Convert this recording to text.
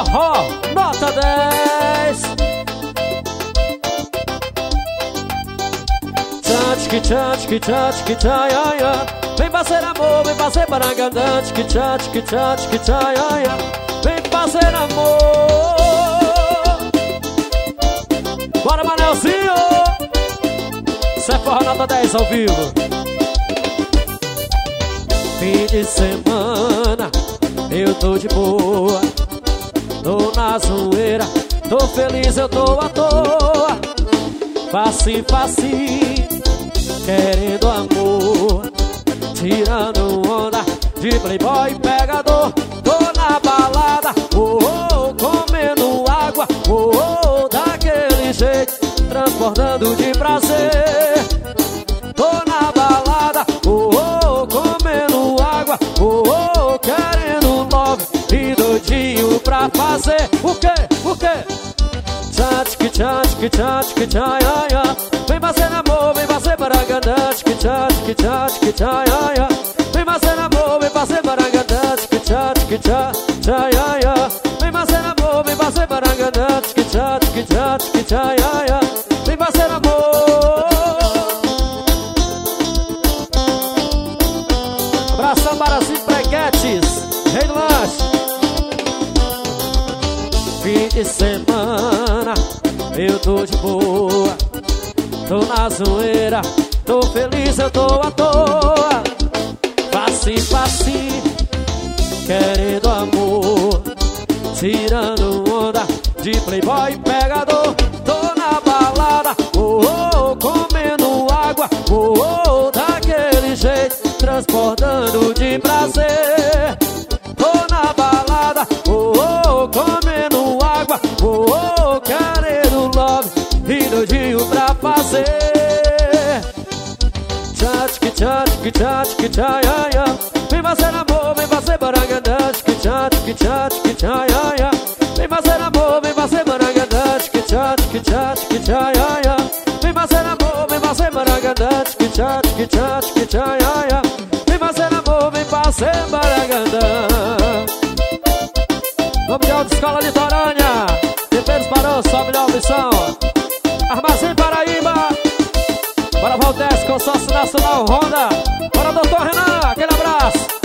forró, nota 10. Tchante, tchante, tchante, tchaiaia. Vem fazer amor, vem fazer barangandante. Que tchante, tchante, tchaiaia. Vem fazer amor. Bora, Manelzinho. Isso é forró, nota 10 ao vivo. Fim de semana, eu tô de boa, tô na zoeira, tô feliz, eu tô à toa. Facinho, facinho, querendo amor, tirando onda de playboy pegador. Tô na balada, oh, oh, comendo água, oh, oh, daquele jeito, transbordando de prazer. Tô na balada, oh, oh, comendo água, oh, oh, querendo love e doidinho pra fazer o quê? O quê? Tchante, tchante, tchante, tchaiaia. Vem fazer amor, vem fazer barangandante. Que tchante, tchante, tchaiaia. Vem fazer amor, vem fazer barangandante. Que tchante, tchaiaia. Vem fazer amor, vem fazer barangandante. Que tchante, tchaiaia. Vem fazer amor. Abração para Cid Breguetes, rei do lanche. Fim de semana, eu tô de boa, tô na zoeira, tô feliz, eu tô à toa. Facinho, facinho, querendo amor, tirando onda de playboy pegador. Tô na balada, oh, oh, comendo água, oh, oh, daquele jeito, transportando de prazer. Tô na balada, oh, oh, comendo água, oh, oh, querendo love e doidinho pra fazer. Tchante, tchante, tchante, tchaiaia. Vem fazer amor, vem fazer barangandante. Que tchante, tchante, tchaiaia. Vem fazer amor, vem fazer barangandante. Que tchante, tchaiaia. Vem fazer amor, vem fazer barangandante. Que tchante, tchaiaia. Vem fazer amor, vem fazer barangandante. Vamos de autoescola litorânea. Temperos parou, só melhor missão. Armazém Paraíba. Bora Valdez, Consórcio Nacional Honda. Bora Doutor Renan, aquele abraço.